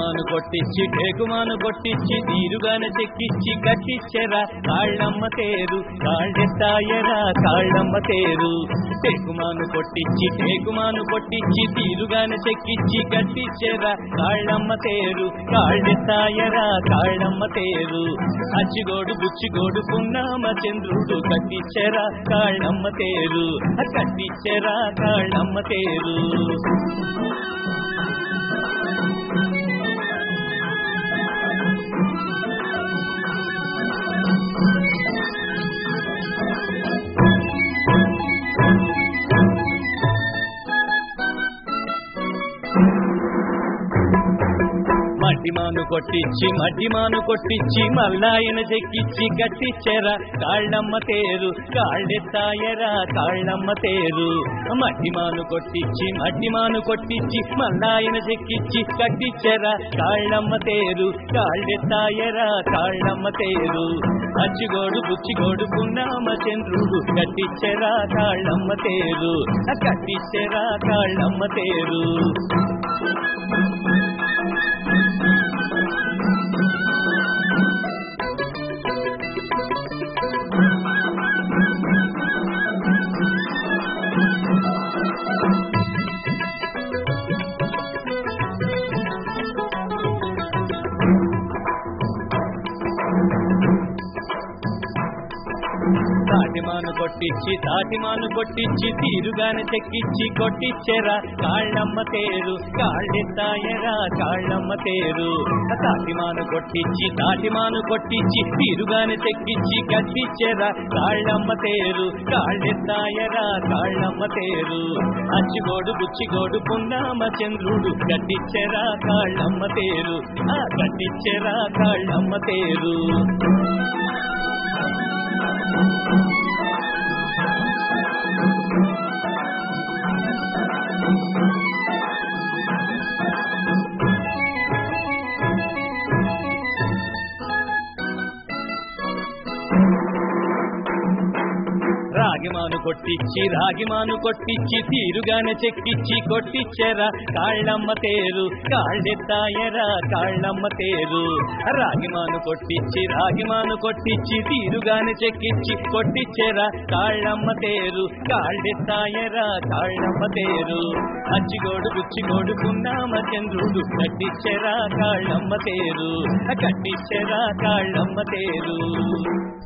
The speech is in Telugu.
టేకుమాను కొట్టిచ్చి తీరుగాన చెక్కిచ్చి కట్టిచ్చెరా కాళ్ళమ్మ తేరు కాళ్ళెత్తాయరా కాళ్ళమ్మ తేరు టేకుమాను కొట్టిచ్చి తీరుగాన చెక్కిచ్చి కట్టిచ్చెరా కాళ్ళమ్మ తేరు కాళ్ళెత్తాయరా కాళ్ళమ్మ తేరు అచ్చిగోడు బుచ్చిగోడు పున్నామ చంద్రుడు కట్టిచ్చెరా కాళ్ళమ్మ తేరు కట్టిచ్చెరా కాళ్ళమ్మ తేరు మడ్డిమాను కొట్టిచ్చి మల్లాయన చెక్కిచ్చి కట్టిచ్చెరా కాళ్ళమ్మ తేరు కాళ్ళెత్తాయరా కాళ్ళమ్మ తేరు మడ్డిమాను కొట్టిచ్చి మల్లాయన చెక్కిచ్చి కట్టిచ్చెరా కాళ్ళమ్మ తేరు కాళ్ళెత్తాయరా కాళ్ళమ్మ తేరు అచ్చిగోడు బుచ్చిగోడు పున్నామ చంద్రుడు కట్టిచ్చెరా కాళ్ళమ్మ తేరు కట్టిచ్చెరా కాళ్ళమ్మ తేరు తాటిమాను కొట్టిచ్చి తీరుగాన చెక్కిచ్చి కొట్టిచ్చెరా కాళ్ళమ్మ తేరు కాళ్ళెత్తాయరా కాళ్ళమ్మ తేరు తాటిమాను కొట్టిచ్చి తీరుగాన చెక్కిచ్చి కట్టిచ్చెరా కాళ్ళమ్మ తేరు కాళ్ళెత్తాయరా కాళ్ళమ్మ తేరు అచ్చిగోడు బుచ్చిగోడు పున్నామ చంద్రుడు కట్టిచ్చెరా కాళ్ళమ్మ తేరు కట్టిచ్చెరా కాళ్ళమ్మ తేరు రాగిమాను కొట్టిచ్చి తీరుగాన చెక్కిచ్చి కొట్టిచ్చెరా కాళ్ళమ్మ తేరు కాళ్ళెత్తాయరా కాళ్ళమ్మ తేరు రాగిమాను కొట్టిచ్చి తీరుగాన చెక్కిచ్చి కొట్టిచ్చెరా కాళ్ళమ్మ తేరు కాళ్ళెత్తాయరా కాళ్ళమ్మ తేరు అచ్చిగోడు బుచ్చిగోడు పున్నామ చంద్రుడు కట్టిచ్చెరా కాళ్ళమ్మ తేరు కట్టిచ్చెరా కాళ్ళమ్మ తేరు